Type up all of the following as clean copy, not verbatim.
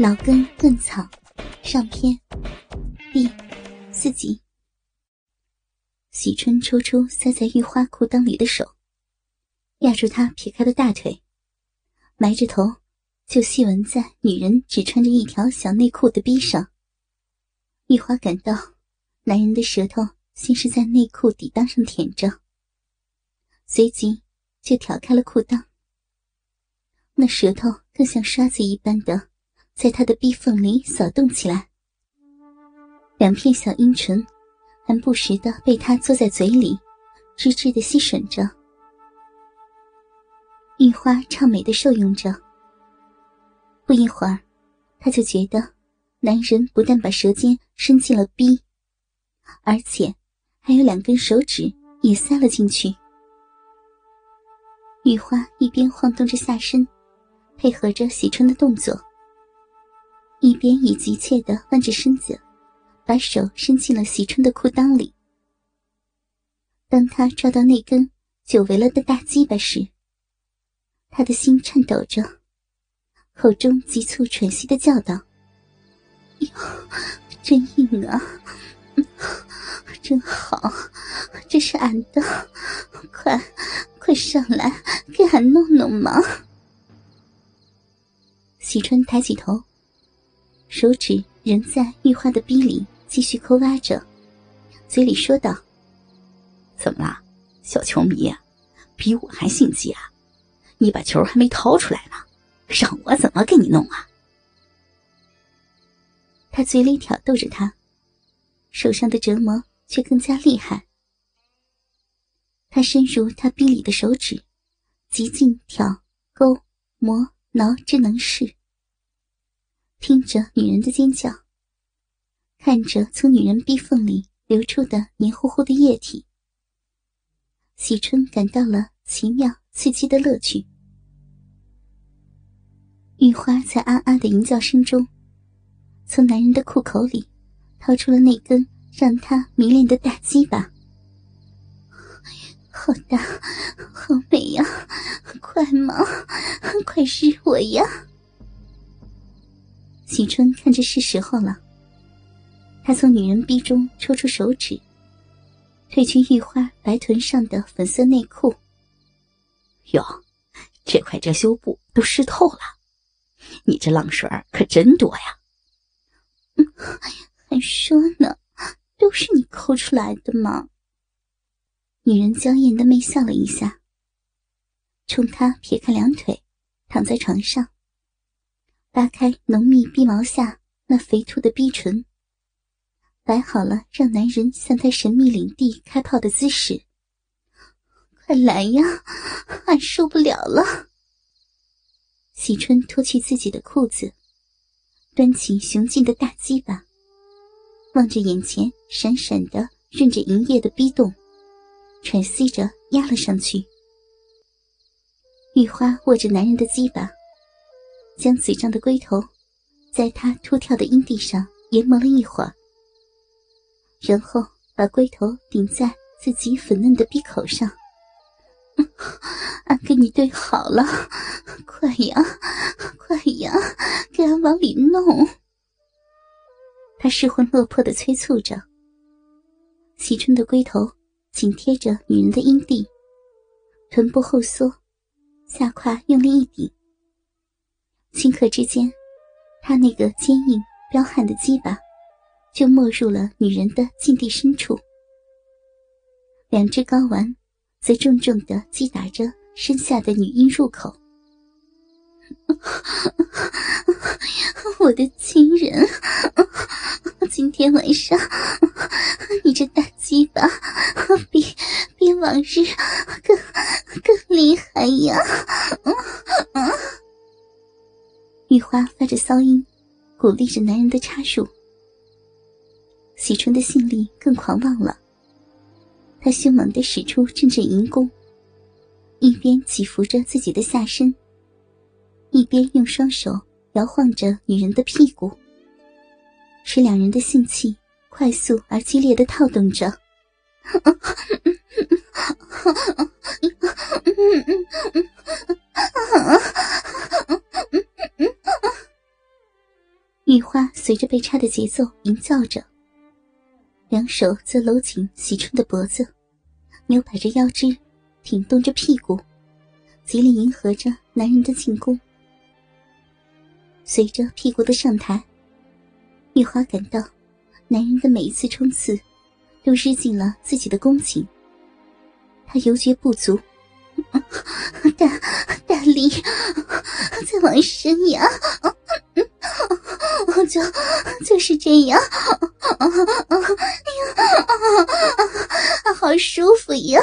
老根嫩草上篇第4集。喜春抽出塞在玉花裤裆里的手，压住她撇开的大腿，埋着头就细闻在女人只穿着一条小内裤的逼上。玉花感到男人的舌头先是在内裤底裆上舔着，随即就挑开了裤裆，那舌头更像刷子一般的在他的逼缝里扫动起来，两片小阴唇还不时地被他嘬在嘴里，吱吱地吸吮着。玉花畅美地受用着，不一会儿，他就觉得男人不但把舌尖伸进了逼，而且还有2根手指也塞了进去。玉花一边晃动着下身，配合着喜春的动作，一边以急切地弯着身子，把手伸进了喜春的裤裆里。当他抓到那根久违了的大鸡巴时，他的心颤抖着，口中急促喘息地叫道：哟，真硬啊，真好，这是俺的，快上来给俺弄弄嘛。喜春抬起头，手指仍在玉花的逼里继续抠挖着，嘴里说道： 怎么啦，小球迷啊，比我还心急啊？你把球还没掏出来呢，让我怎么给你弄啊？ 他嘴里挑逗着他，手上的折磨却更加厉害。他伸入他逼里的手指，极尽挑勾磨挠之能事，听着女人的尖叫，看着从女人逼缝里流出的黏糊糊的液体，喜春感到了奇妙刺激的乐趣。玉花在啊啊的吟叫声中，从男人的裤口里掏出了那根让他迷恋的大鸡巴。好大，好美呀，快嘛，快日我呀！喜春看着是时候了，他从女人逼中抽出手指，褪去玉花白臀上的粉色内裤。 哟，这块遮羞布都湿透了，你这浪水可真多呀。 还说呢，都是你抠出来的嘛。女人娇艳地媚笑了一下，冲他撇开2腿，躺在床上，扒开浓密逼毛下那肥凸的逼唇，摆好了让男人向他神秘领地开炮的姿势。快来呀，俺受不了了！喜春脱去自己的裤子，端起雄劲的大鸡巴，望着眼前闪闪的润着银液的逼洞，喘息着压了上去。玉花握着男人的鸡巴，将嘴上的龟头在他突跳的阴蒂上研磨了一会儿，然后把龟头顶在自己粉嫩的逼口上。俺给你对好了，快呀快呀，给俺往里弄。他失魂落魄地催促着。喜春的龟头紧贴着女人的阴蒂，臀部后缩，下胯用力一顶，顷刻之间，他那个坚硬彪悍的鸡巴就没入了女人的禁地深处，2只睾丸则重重地击打着身下的女阴入口。我的亲人，今天晚上你这大鸡巴比往日更厉害呀！玉花发着骚音，鼓励着男人的插入。喜春的性力更狂妄了，他凶猛地使出阵阵淫功，一边起伏着自己的下身，一边用双手摇晃着女人的屁股，使2人的性器快速而激烈地套动着。 玉花随着被插的节奏吟叫着，两手则搂紧喜春的脖子，扭摆着腰肢，挺动着屁股，极力迎合着男人的进攻。随着屁股的上抬，玉花感到男人的每一次冲刺都日进了自己的宫颈，她犹觉不足，大力，再往深呀，就是这样，好舒服呀！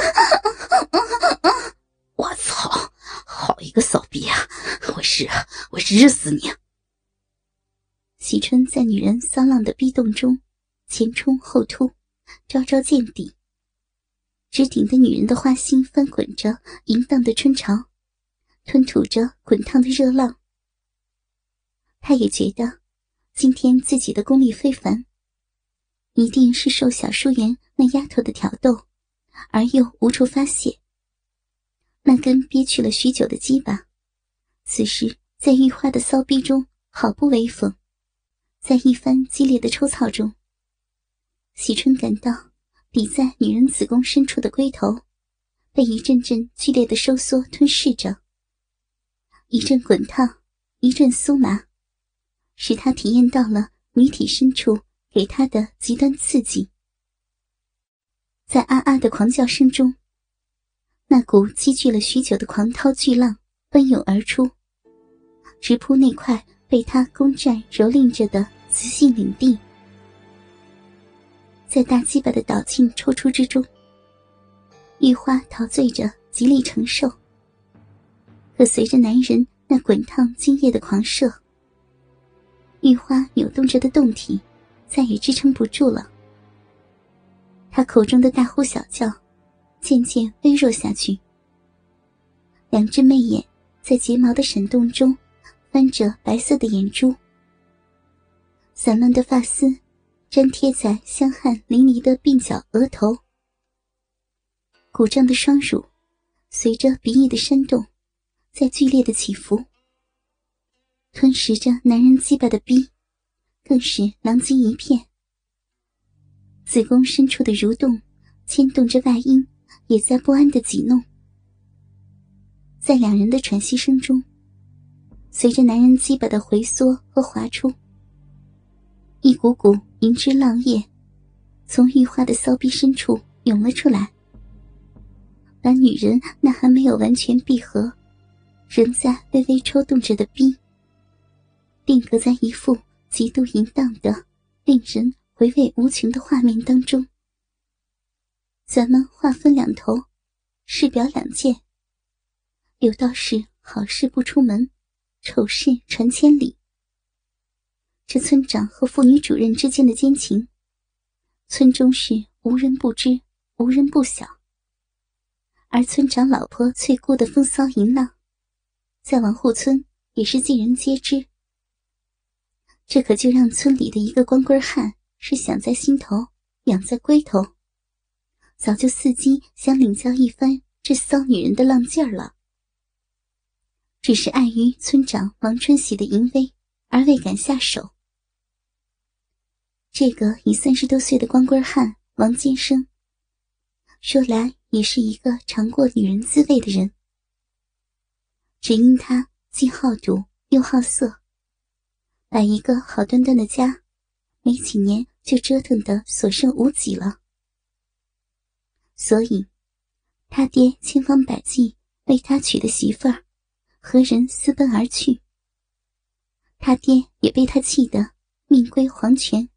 我操，好一个骚逼啊！我日死你！ 喜春在女人骚浪的逼动中前冲后突，招招见底，直顶得女人的花心翻滚着淫荡的春潮，吞吐着滚烫的热浪。他也觉得今天自己的功力非凡，一定是受小淑媛那丫头的挑逗，而又无处发泄。那根憋屈了许久的鸡巴，此时在玉花的骚逼中毫不威风。在一番激烈的抽操中，喜春感到抵在女人子宫深处的龟头被一阵阵剧烈的收缩吞噬着，一阵滚烫，一阵酥麻，使他体验到了女体深处给他的极端刺激。在啊啊的狂叫声中，那股积聚了许久的狂涛巨浪奔涌而出，直扑那块被他攻占蹂躏着的雌性领地。在大鸡巴的导进抽出之中，玉花陶醉着极力承受，可随着男人那滚烫精液的狂射，玉花扭动着的胴体再也支撑不住了。她口中的大呼小叫渐渐微弱下去，两只媚眼在睫毛的闪动中翻着白色的眼珠，散乱的发丝粘贴在香汗淋漓的鬓角额头，鼓胀的双乳随着鼻翼的扇动在剧烈的起伏，吞食着男人鸡巴的逼更是狼藉一片。子宫深处的蠕动牵动着外阴，也在不安地挤弄。在两人的喘息声中，随着男人鸡巴的回缩和滑出，一股股银汁浪液从玉花的骚逼深处涌了出来，把女人那还没有完全闭合，仍在微微抽动着的逼定格在一副极度淫荡的令人回味无穷的画面当中。咱们话分两头，事表两件，有道是好事不出门，丑事传千里。这村长和妇女主任之间的奸情，村中是无人不知，无人不晓。而村长老婆翠姑的风骚淫浪，在王户村也是尽人皆知。这可就让村里的一个光棍汉是想在心头，养在龟头，早就伺机想领教一番这骚女人的浪劲儿了。只是碍于村长王春喜的淫威而未敢下手。这个已30多岁的光棍汉王建生，说来也是一个尝过女人滋味的人，只因他既好赌又好色，把一个好端端的家没几年就折腾得所剩无几了。所以他爹千方百计为他娶的媳妇儿和人私奔而去，他爹也被他气得命归黄泉。